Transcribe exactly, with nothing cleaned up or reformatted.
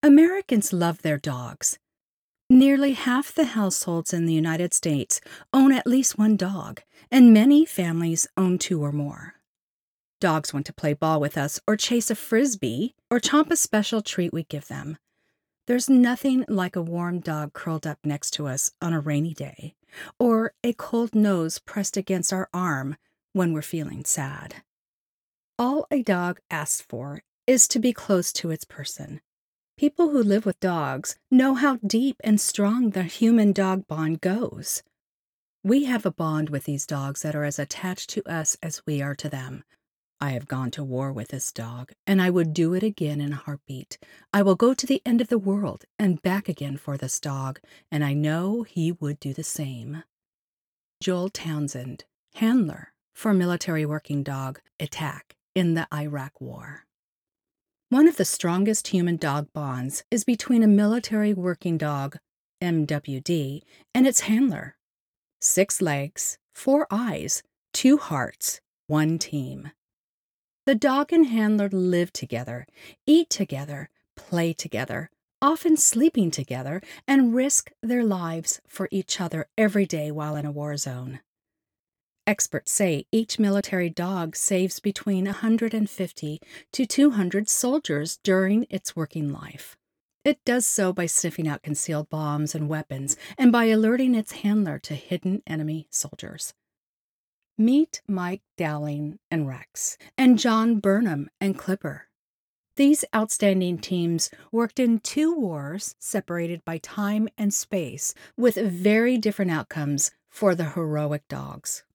Americans love their dogs. Nearly half the households in the United States own at least one dog, and many families own two or more. Dogs want to play ball with us or chase a frisbee or chomp a special treat we give them. There's nothing like a warm dog curled up next to us on a rainy day, or a cold nose pressed against our arm when we're feeling sad. All a dog asks for is to be close to its person. People who live with dogs know how deep and strong the human-dog bond goes. We have a bond with these dogs that are as attached to us as we are to them. I have gone to war with this dog, and I would do it again in a heartbeat. I will go to the end of the world and back again for this dog, and I know he would do the same. Joel Townsend, handler for military working dog Attack in the Iraq War. One of the strongest human-dog bonds is between a military working dog, M W D, and its handler. Six legs, four eyes, two hearts, one team. The dog and handler live together, eat together, play together, often sleeping together, and risk their lives for each other every day while in a war zone. Experts say each military dog saves between one hundred fifty to two hundred soldiers during its working life. It does so by sniffing out concealed bombs and weapons and by alerting its handler to hidden enemy soldiers. Meet Mike Dowling and Rex, and John Burnham and Clipper. These outstanding teams worked in two wars separated by time and space with very different outcomes for the heroic dogs.